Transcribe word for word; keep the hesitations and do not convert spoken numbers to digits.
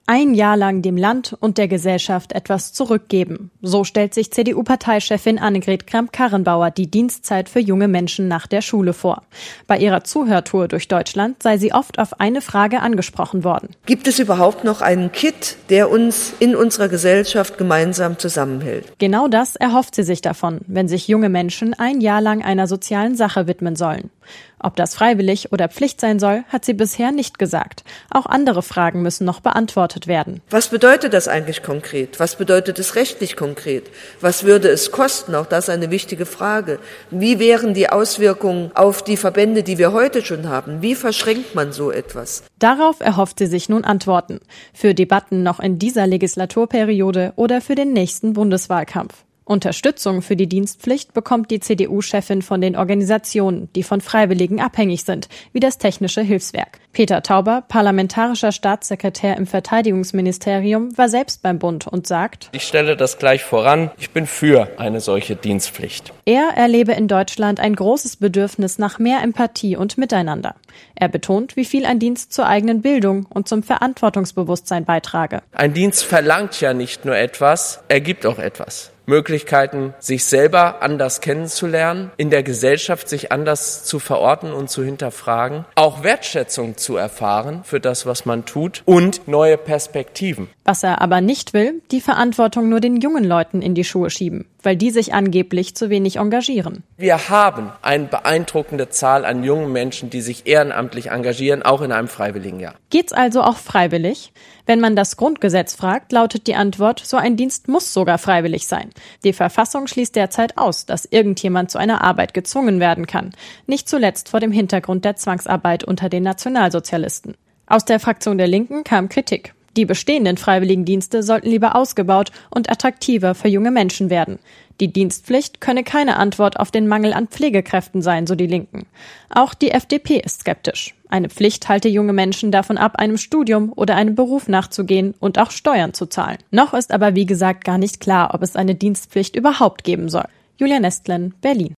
Ein Jahr lang dem Land und der Gesellschaft etwas zurückgeben. So stellt sich C D U-Parteichefin Annegret Kramp-Karrenbauer die Dienstzeit für junge Menschen nach der Schule vor. Bei ihrer Zuhörtour durch Deutschland sei sie oft auf eine Frage angesprochen worden. Gibt es überhaupt noch einen Kitt, der uns in unserer Gesellschaft gemeinsam zusammenhält? Genau das erhofft sie sich davon, wenn sich junge Menschen ein Jahr lang einer sozialen Sache widmen sollen. Ob das freiwillig oder Pflicht sein soll, hat sie bisher nicht gesagt. Auch andere Fragen müssen noch beantwortet werden. Was bedeutet das eigentlich konkret? Was bedeutet es rechtlich konkret? Was würde es kosten? Auch das ist eine wichtige Frage. Wie wären die Auswirkungen auf die Verbände, die wir heute schon haben? Wie verschränkt man so etwas? Darauf erhofft sie sich nun Antworten. Für Debatten noch in dieser Legislaturperiode oder für den nächsten Bundeswahlkampf. Unterstützung für die Dienstpflicht bekommt die C D U-Chefin von den Organisationen, die von Freiwilligen abhängig sind, wie das Technische Hilfswerk. Peter Tauber, parlamentarischer Staatssekretär im Verteidigungsministerium, war selbst beim Bund und sagt: Ich stelle das gleich voran, ich bin für eine solche Dienstpflicht. Er erlebe in Deutschland ein großes Bedürfnis nach mehr Empathie und Miteinander. Er betont, wie viel ein Dienst zur eigenen Bildung und zum Verantwortungsbewusstsein beitrage. Ein Dienst verlangt ja nicht nur etwas, er gibt auch etwas. Möglichkeiten, sich selber anders kennenzulernen, in der Gesellschaft sich anders zu verorten und zu hinterfragen, auch Wertschätzung zu erfahren für das, was man tut und neue Perspektiven. Was er aber nicht will, die Verantwortung nur den jungen Leuten in die Schuhe schieben, weil die sich angeblich zu wenig engagieren. Wir haben eine beeindruckende Zahl an jungen Menschen, die sich ehrenamtlich engagieren, auch in einem Freiwilligenjahr. Geht's also auch freiwillig? Wenn man das Grundgesetz fragt, lautet die Antwort, so ein Dienst muss sogar freiwillig sein. Die Verfassung schließt derzeit aus, dass irgendjemand zu einer Arbeit gezwungen werden kann. Nicht zuletzt vor dem Hintergrund der Zwangsarbeit unter den Nationalsozialisten. Aus der Fraktion der Linken kam Kritik. Die bestehenden Freiwilligendienste sollten lieber ausgebaut und attraktiver für junge Menschen werden. Die Dienstpflicht könne keine Antwort auf den Mangel an Pflegekräften sein, so die Linken. Auch die F D P ist skeptisch. Eine Pflicht halte junge Menschen davon ab, einem Studium oder einem Beruf nachzugehen und auch Steuern zu zahlen. Noch ist aber wie gesagt gar nicht klar, ob es eine Dienstpflicht überhaupt geben soll. Julia Nestlen, Berlin.